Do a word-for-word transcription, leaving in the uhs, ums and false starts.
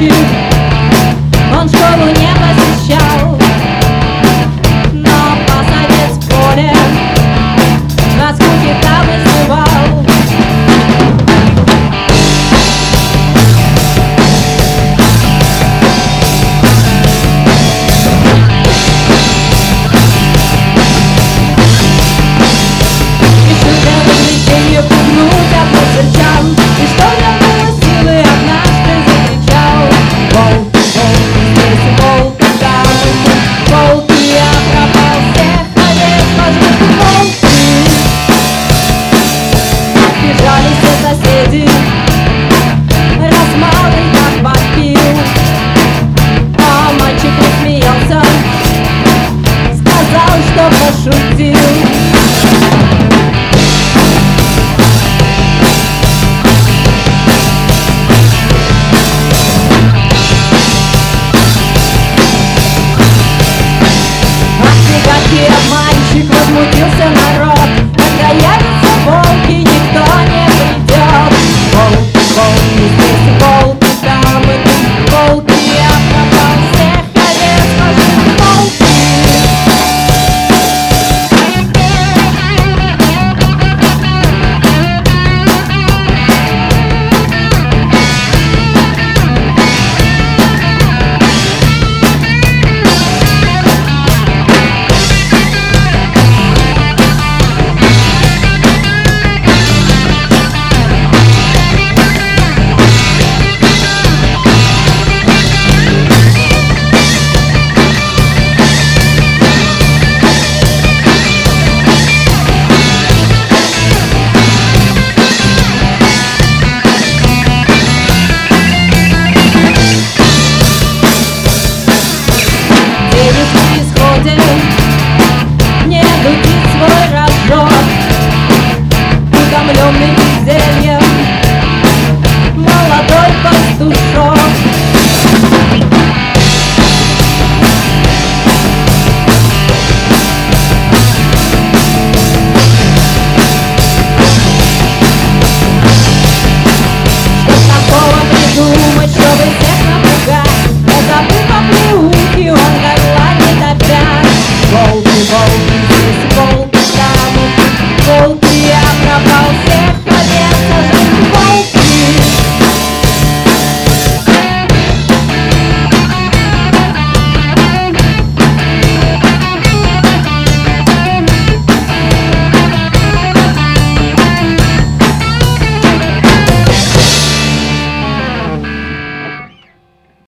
мальчик, он школу не посещал, но посадец в поле на скуке там и срывал. Что пошутил. От негодки обманщик возмутился народ, когда явится волк и никто не придет. Волк, волк, не здесь, волк, и там, и тут волк, и я пропал, всех овец пошли волки. Не дудит свой рожок, утомленный бездельем, молодой пастушок. Что такого придумать, чтобы всех напугать? Я забыл по плюхе, он горла не топят. Волки, волки.